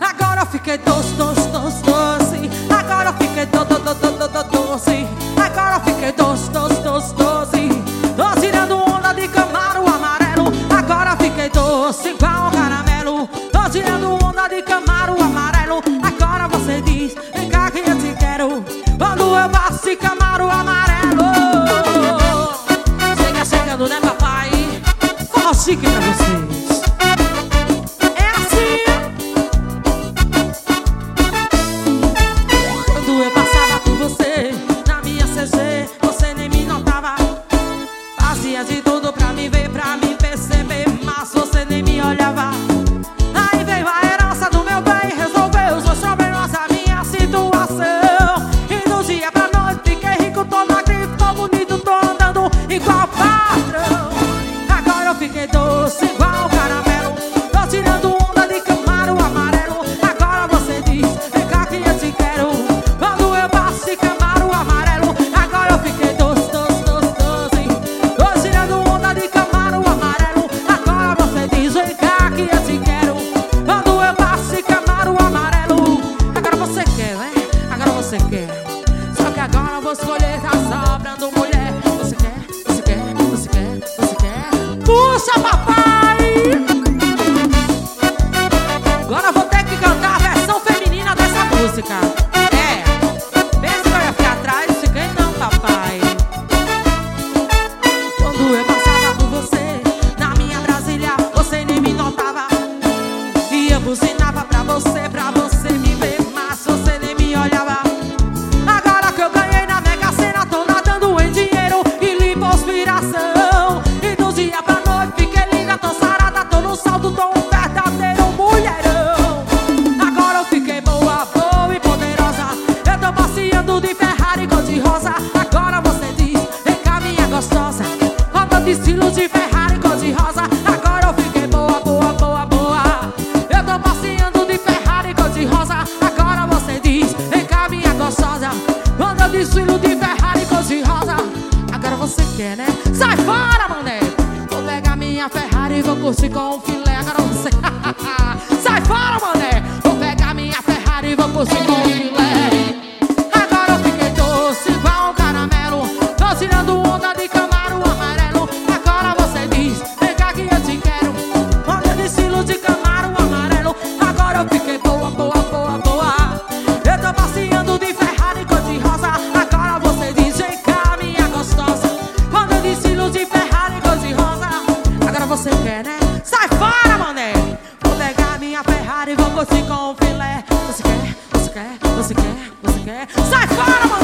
Agora eu fiquei doce. Agora eu fiquei doce. Agora eu fiquei doce. Tô tirando onda de Camaro amarelo. Agora eu fiquei doce igual caramelo. Tô tirando onda de Camaro amarelo. Agora você diz, vem cá que eu te quero. Quando eu passo de Camaro amarelo. Chegando, né, papai? Forró chique pra vocês. É assim. Quando eu passava com você na minha CG, você nem me notava. Fazia de tudo pra me ver, pra me perceber, mas você nem me olhava. Aí veio a herança do meu bem, resolveu os meus problemas, a minha situação. E do dia pra noite fiquei rico, tô na grife, tô bonito, tô andando igual patrão. Agora eu fiquei doce igual caramelo. Tô tirando onda de Camaro amarelo. Agora você diz, vem cá que eu te quero. Quando eu passo de Camaro amarelo. Agora eu fiquei doce. Tô tirando onda de Camaro amarelo. Agora você diz, vem cá que eu te quero. Quando eu passo de Camaro amarelo. Agora você quer, né? Agora você quer. Só que agora eu vou escolher, tá sobrando mulher. Você quer? Puxa, papai! Agora eu vou ter que cantar a versão feminina dessa música. É, pensa que eu ia ficar atrás, fiquei não, papai. Quando eu passava por você na minha Brasília, você nem me notava. E eu buzinava pra você me ver, mas você nem me olhava. Agora que eu ganhei na Mega Sena, tô nadando em dinheiro e lipoaspiração. E do dia pra noite fiquei linda, tô sarada, tô no saldo, tô um verdadeiro mulherão. Agora eu fiquei boa e poderosa. Eu tô passeando de Ferrari cor de rosa. Agora você diz, vem cá minha gostosa. Roupa de estilo de Ferrari cor de rosa. Agora eu fiquei boa. Eu tô passeando de Ferrari cor de rosa. Agora você diz, vem cá minha gostosa. Roupa de estilo de Ferrari cor de rosa. Agora você quer, né? Sai fora, mané! Vou pegar minha Ferrari e vou curtir com um filé. Agora você... Sai fora, mané! Vou pegar minha Ferrari e vou curtir com um filé. Agora eu fiquei doce igual caramelo. Tô tirando onda de Camaro amarelo. Agora você diz, vem cá que eu te quero. Onda de estilo de Camaro amarelo. Agora eu fiquei boa. Eu tô passeando de Ferrari cor de rosa. Agora você diz, vem cá minha gostosa. Onda de estilo de Ferrari cor de rosa. Agora você quer, né? Sai fora, mané! Vou pegar minha Ferrari e vou curtir com o filé. Você quer? Sai fora, mané!